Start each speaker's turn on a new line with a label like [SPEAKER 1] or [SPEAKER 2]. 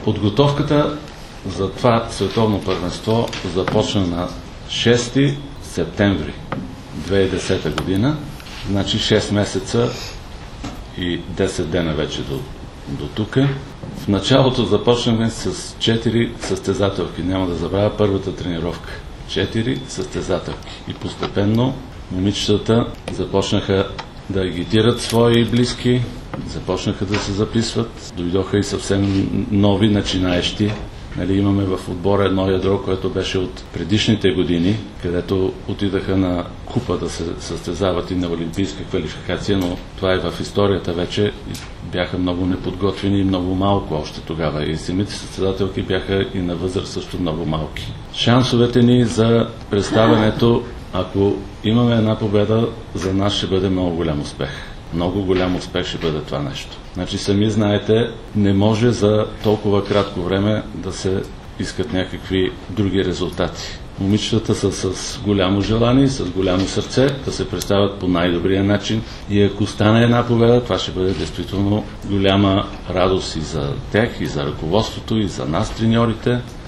[SPEAKER 1] Подготовката за това световно първенство започна на 6 септември 2010 година, значи 6 месеца и 10 дена вече до тук. В началото започнахме с 4 състезателки. Няма да забравя първата тренировка. 4 състезателки. И постепенно момичетата започнаха да агитират свои близки, започнаха да се записват. Дойдоха и съвсем нови начинаещи. Имаме в отбора едно ядро, което беше от предишните години, където отидаха на купа да се състезават и на олимпийска квалификация, но това е в историята вече. Бяха много неподготвени и много малко още тогава. И самите състезателки бяха и на възраст също много малки. Шансовете ни за представянето, ако имаме една победа, за нас ще бъде много голям успех. Много голям успех ще бъде това нещо. Значи сами знаете, не може за толкова кратко време да се искат някакви други резултати. Момичетата са с голямо желание, с голямо сърце да се представят по най-добрия начин и ако стане една победа, това ще бъде действително голяма радост и за тях, и за ръководството, и за нас, треньорите.